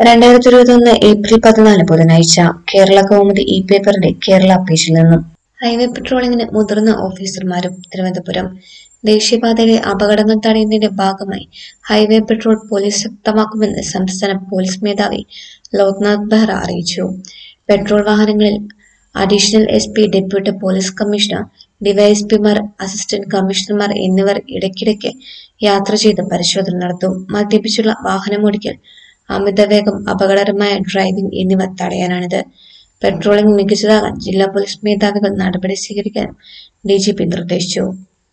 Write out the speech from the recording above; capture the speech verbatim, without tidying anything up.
രണ്ടായിരത്തി ഇരുപത്തി ഒന്ന് ഏപ്രിൽ പതിനാല് ബുധനാഴ്ച കേരള കൗമുദി ഇ പേപ്പറിന്റെ കേരള പേജിൽ നിന്നും ഹൈവേ പെട്രോളിംഗിന് മുതിർന്ന ഓഫീസർമാരും തിരുവനന്തപുരം ദേശീയപാതയിലെ അപകടങ്ങൾ തടയുന്നതിന്റെ ഭാഗമായി ഹൈവേ പെട്രോൾ പോലീസ് ശക്തമാക്കുമെന്ന് സംസ്ഥാന പോലീസ് മേധാവി ലോക്നാഥ് ബെഹ്റ അറിയിച്ചു. പെട്രോൾ വാഹനങ്ങളിൽ additional S P, deputy police commissioner, ഡിവൈഎസ്പിമാർ, അസിസ്റ്റന്റ് കമ്മീഷണർമാർ എന്നിവർ ഇടയ്ക്കിടയ്ക്ക് യാത്ര ചെയ്ത് പരിശോധന നടത്തും. മദ്യപിച്ചുള്ള വാഹനമോടിക്കൽ, അമിതവേഗം, അപകടകരമായ ഡ്രൈവിംഗ് എന്നിവ തടയാനാണിത്. പെട്രോളിംഗ് മികച്ചതാകാൻ ജില്ലാ പോലീസ് മേധാവികൾ നടപടി സ്വീകരിക്കാനും ഡി ജി പി നിർദ്ദേശിച്ചു.